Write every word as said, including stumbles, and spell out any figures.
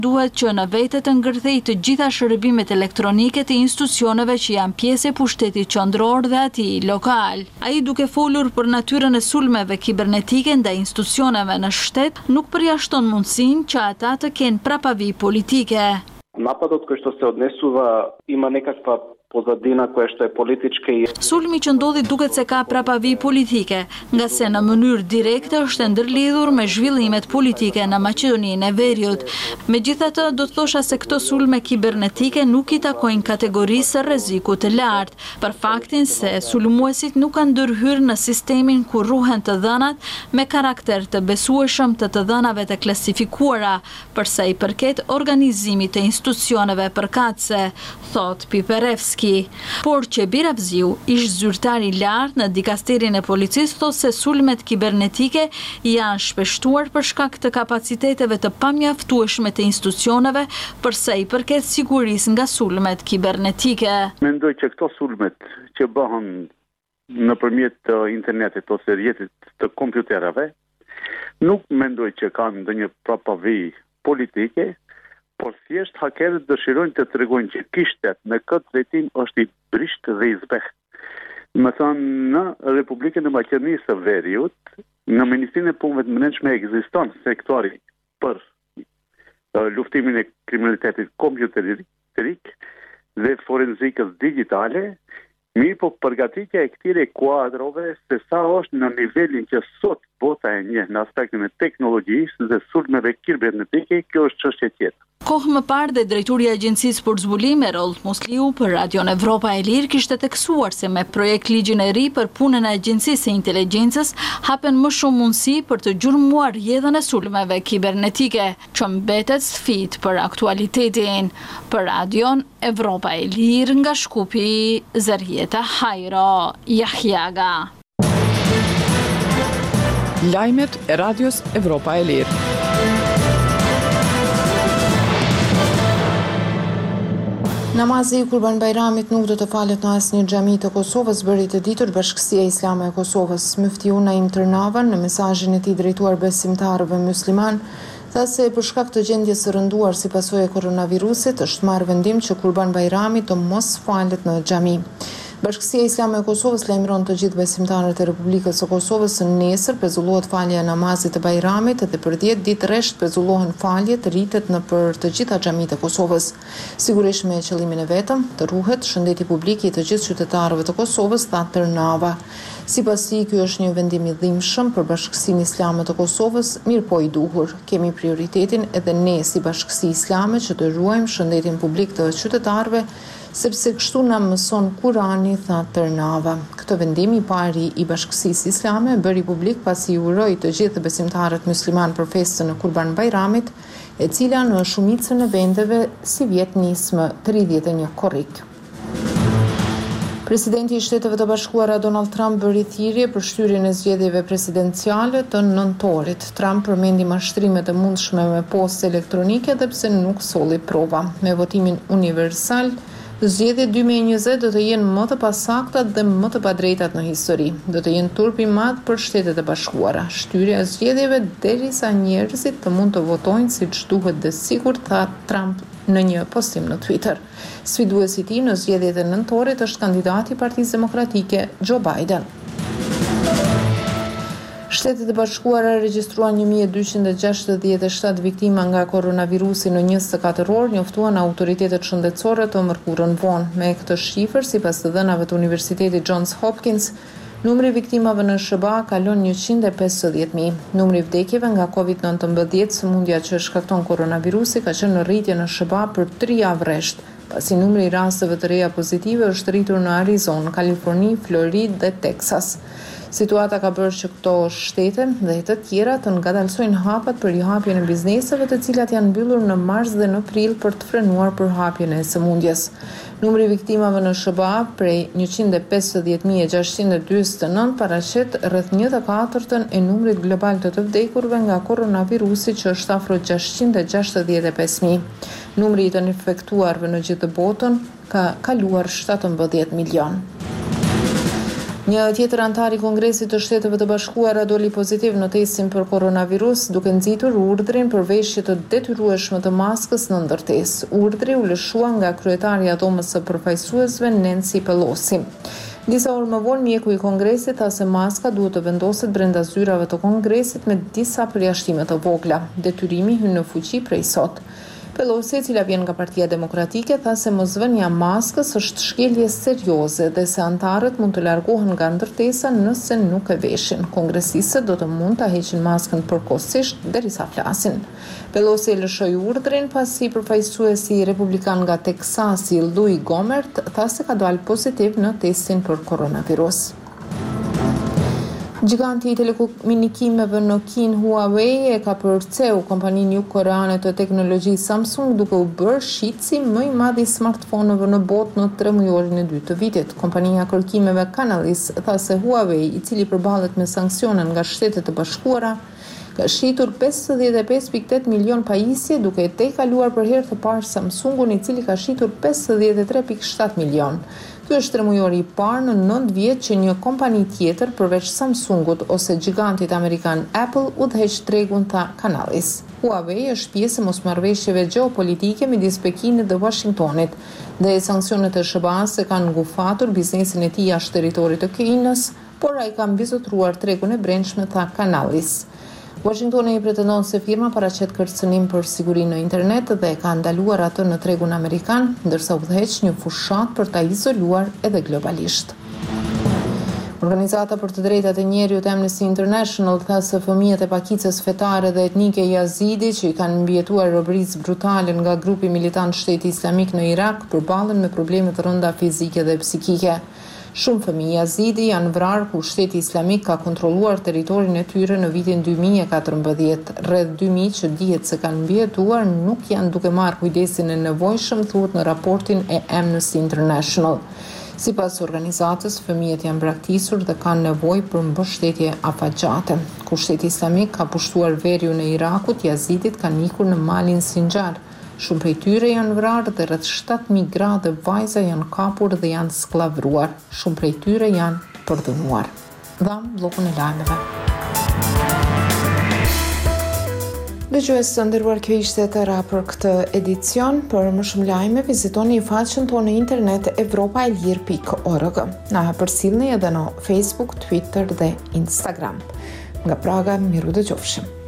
Duhet që në vete të ngërthej të gjitha shërbimet elektronike të institucioneve që janë pjesë e pushtetit qendror dhe atij lokal. Ai duke folur për natyrën e sulmeve kibernetike ndaj institucioneve në shtet, nuk përjashton mundësinë që ata të kenë prapavi politike. Napadот koji što se odnesu ima nekakva pozadina koja što je političke. Sulmi që ndodhi duket se ka prapavi politike, nga se në mënyrë direkte është ndërlidhur me zhvillimet politike në Maqedoninë e Veriut. Megjithatë, do të thosha se këto sulme kibernetike nuk i takojnë kategorisë së rrezikut të lartë, për faktin se sulmuesit nuk kanë ndërhyrë në sistemin ku ruhen të dhënat me karakter të besueshëm të të dhënave të klasifikuara, përsa i përket organizimit të institucioneve përkatëse, thot Piperevski. Por që Biravziu, ish zyrtar i lartë në dikasterin e policisë, thot se sulmet kibernetike janë shpeshtuar për shkak të kapaciteteve të pamjaftueshme të institucioneve përsa i përket sigurisë nga sulmet kibernetike. Mendoj që këto sulmet që bëhen nëpërmjet internetit ose rrjetit të kompjuterave, nuk mendoj që kanë ndonjë prapavi politike, por thjesht hakerët dëshirojnë të tregojnë që ky shtet në këtë drejtim është i brisht dhe i zbeh. Më thënë, në Republikën e Maqedonisë së Veriut, në Ministrinë e Punëve të Brendshme ekziston sektori për uh, luftimin e kriminalitetit kompjuterik dhe forenzikës digjitale, mirë po përgatitja e këtyre kuadrove se sa është në nivelin që sot bota e njeh në aspektin e teknologjisë dhe sulmeve kibernetike, kjo është çështje tjetër. Kohë më parë dhe drejtori i Agjencisë për Zbulim Erol Musliu për Radion Evropa e Lirë kishte theksuar se me projekt ligjin e ri për punën e Agjencisë së Inteligjencës hapen më shumë mundësi për të gjurmuar rrjedhën e sulmeve kibernetike, që mbetet sfidë për aktualitetin. Për Radion Evropa e Lirë nga Shkupi, Zerjeta Hajro Jahjaga. Lajmet e Radios Evropa e Lirë. Namazi i Kurban Bajramit nuk do të falet në asnjë xhami të Kosovës, bëri të ditur Bashkësia Islame e Kosovës. Muftiu Naim Tërnava në mesazhin e tij drejtuar besimtarëve musliman tha se për shkak të gjendjes së rënduar si pasojë e koronavirusit është marrë vendim që Kurban Bajrami të mos falet në xhami. Bashkësia Islame e Kosovës lajmëron të gjithë besimtarët e Republikës së Kosovës se nesër pezullohet falja e namazit të Bajramit dhe për dhjetë ditë rresht pezullohen faljet rritet në për të gjitha xhamitë e Kosovës. Sigurisht me qëllimin e vetëm të ruhet shëndeti publik i të gjithë qytetarëve të Kosovës, tha Tërnava. Sipas tij, ky është një vendim i dhimbshëm për Bashkësinë Islame të Kosovës, mirë po i duhur. Kemi prioritetin edhe ne si Bashkësi Islame që të ruajmë shëndetin publik të qytetarëve, sepse kështu na mëson Kurani, tha Tërnava. Këtë vendim i pari i Bashkësisë Islame bëri publik pasi uroi të gjithë besimtarët musliman për festën e Kurban Bajramit, e cila në shumicën e vendeve si vjet nis më tridhjetë e një korrik. Presidenti i Shteteve të Bashkuara Donald Trump bëri thirrje për shtyrjen e zgjedhjeve presidenciale të nëntorit. Trump përmendi mashtrimet e mundshme me postë elektronike edhe pse nuk solli prova. Me votimin universal, zgjedhjet dy mijë e njëzet do të jenë më të pasakta dhe më të padrejtat në histori. Do të jenë turp i madh për Shtetet e Bashkuara. Shtyrja e zgjedhjeve derisa njerëzit të mund të votojnë siç duhet dhe sigurt, tha Trump në një postim në Twitter. Sfiduesi i tij në zgjedhjet e nëntorit është kandidati i Partisë Demokratike Joe Biden. Shtetet e Bashkuara regjistruan një mijë e dyqind e gjashtëdhjetë e shtatë viktima nga koronavirusi në njëzet e katër orë, njoftuan autoritetet shëndetësore të mërkurën vonë. Me këtë shifër, sipas të dhënave të Universitetit Johns Hopkins, numri i viktimave në S B A kalon njëqind e pesëdhjetë mijë. Numri i vdekjeve nga covid nëntëmbëdhjetë, sëmundja që shkakton koronavirusi, ka qenë në rritje në S B A për tri javë rresht, pasi numri i rasteve të reja pozitive është rritur në Arizonë, Kaliforni, Floridë dhe Teksas. Situata ka bërë që këto shtete dhe të tjera të ngadalsojnë hapat për rihapjen e bizneseve, të cilat janë mbyllur në mars dhe në prill për të frenuar përhapjen e sëmundjes. Numri i viktimave në S B A prej njëqind e pesëdhjetë mijë e gjashtëqind e dyzet e nëntë paraqet rreth një të katërtën e numrit global të të vdekurve nga koronavirusi, që është afro gjashtëqind e gjashtëdhjetë e pesë mijë. Numri i të infektuarve në gjithë botën ka kaluar shtatëmbëdhjetë milion. Një tjetër antar i Kongresit të Shteteve të Bashkuara doli pozitiv në testin për koronavirus, duke nxitur urdhrin për veshje të detyrueshme të maskës në ndërtesë. Urdhri u lëshua nga kryetarja e Dhomës së Përfaqësuesve Nancy Pelosi. Disa orë më vonë, mjeku i Kongresit tha se maska duhet të vendoset brenda zyrave të Kongresit me disa përjashtime të vogla. Detyrimi hyn në fuqi prej sot. Pelosi, e cila vjen nga Partia Demokratike, tha se mosvënia e maskës është shkelje serioze dhe se antarët mund të largohen nga ndërtesa nëse nuk e veshin. Kongresistët do të mund ta heqin maskën përkohësisht derisa flasin. Pelosi e lëshoi urdhrin pasi përfaqësuesi republikan nga Teksasi, Louis Gohmert, tha se ka dalë pozitiv në testin për koronavirus. Giganti i telekomunikimeve në Kinë Huawei e ka përceu kompaninë jugkoreane të teknologjisë Samsung duke u bërë shitësi më i madh i smartphoneve në botë në tre mujorin e dytë të vitit. Kompania kërkimeve Canalys tha se Huawei, i cili përballet me sanksione nga Shtetet e Bashkuara, ka shitur pesëdhjetë e pesë pikë tetë milion pajisje, duke e tejkaluar për herë të parë Samsungun, i cili ka shitur pesëdhjetë e tre pikë shtatë milion. Ky është tremujori i parë në nëntë vjet që një kompani tjetër përveç Samsungut ose gigantit amerikan Apple udhëheq tregun ta Canalys. Huawei është pjesë e mosmarrëveshjeve gjeopolitike midis Pekinit dhe Washingtonit, dhe sanksionet e S B A-s e kanë ngufatur biznesin e tij jashtë territorit të Kinës, por ai ka mbizotruar tregun e brendshme, tha Canalys. Washingtoni pretendon se firma paraqet kërcënim për sigurinë në internet dhe ka ndaluar atë në tregun amerikan, ndërsa udhëheq një fushat për ta izoluar edhe globalisht. Organizata për të drejtat e njerëzit Amnesty International tha se fëmijët e pakicës fetare dhe etnike Yazidi që i kanë mbijetuar robërisë brutale nga grupi militant Shteti Islamik në Irak përballen me probleme të rënda fizike dhe psikike. Shumë fëmijë Yazidi janë vrarë kur Shteti Islamik ka kontrolluar territorin e tyre në vitin dy mijë e katërmbëdhjetë. Rreth dy mijë që dihet se kanë mbijetuar nuk janë duke marrë kujdesin e nevojshëm, thuhet në raportin e Amnesty International. Sipas organizatës, fëmijët janë braktisur dhe kanë nevojë për mbështetje afatgjate. Kur Shteti Islamik ka pushtuar veriun e Irakut, Yazidit kanë ikur në malin Sinjar. Shumë prej tyre janë vrarë dhe rreth shtatë mijë gra dhe vajza janë kapur dhe janë skllavruar. Shumë prej tyre janë përdhunuar. Dham bllokun e lajmeve. Dëgjues të nderuar, kjo ishte e tëra për këtë edicion. Për më shumë lajme, vizitoni faqen tonë në internet europa e lir pikë org. Na përcjellni edhe në Facebook, Twitter dhe Instagram. Nga Praga, miru dëgjofshim.